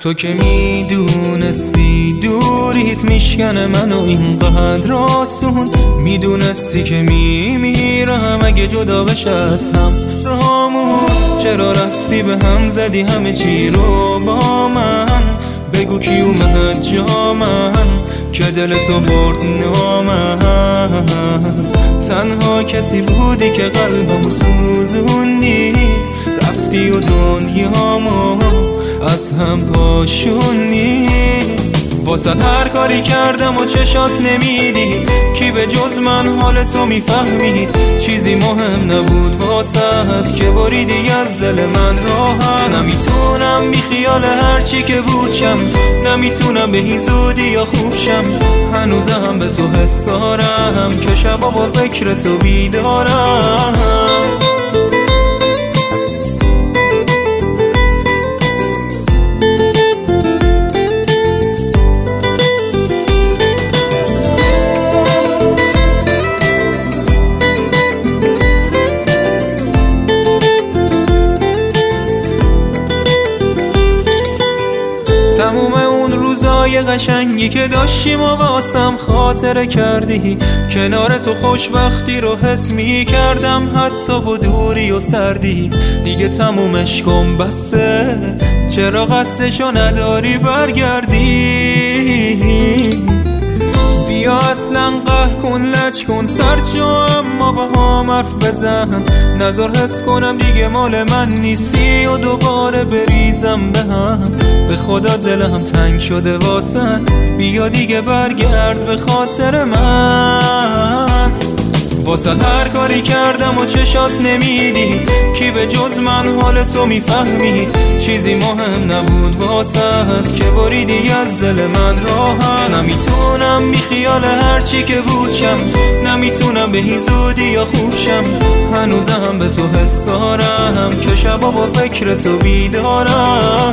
تو که میدونستی دوریت میشکنه منو اینقدر آسون، میدونستی که میمیرم اگه جدا بشه از هم رامون. چرا رفتی به هم زدی همه چی رو با من؟ بگو کی اومد جا من که دل تو برد نامن. تنها کسی بودی که قلبمو سوزوندی، رفتی و دنیامو از هم پاشونی. واسه هر کاری کردم و چشات نمیدی، کی به جز من حال تو میفهمید؟ چیزی مهم نبود واسهت که بریدی از دل من راحت. نمیتونم بی خیال هرچی که بود شم، نمیتونم به این زودی یا خوب شم. هنوزم به تو حس دارم که شبا با فکر تو بیدارم. تموم اون روزای قشنگی که داشتیم و واسم خاطره کردی، کنار تو خوشبختی رو حس می کردم حتی با دوری و سردی. دیگه تمومش کن بسه، چرا قصدشو نداری برگردی؟ بیا اصلا قهر کن لج کن سر جا، اما با هم حرف بزن. نظر حس کنم دیگه مال من نیستی و دوباره بریزم به هم. به خدا دلم تنگ شده واسه، بیا دیگه برگرد به خاطر من. واسه هر کاری کردم و چشات نمیدی، کی به جز من حال تو میفهمی؟ چیزی مهم نبود واسهت که بریدی از دل من راحت. نمیتونم بی خیال هرچی که بود شم، نمیتونم به این زودی یا خوب شم. هنوزم به تو حس دارم که شبا با فکر تو بیدارم.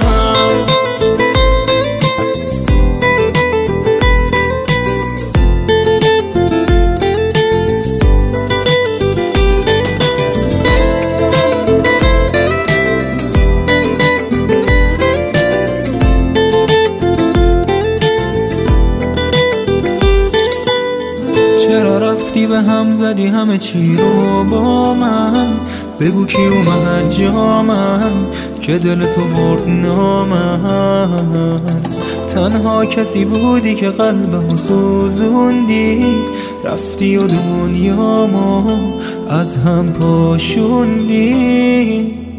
چرا رفتی به هم زدی همه چی رو با من؟ بگو کی اومد جا من که دل تو برد نامن. تنها کسی بودی که قلبمو سوزوندی، رفتی و دنیامو از هم پاشوندی.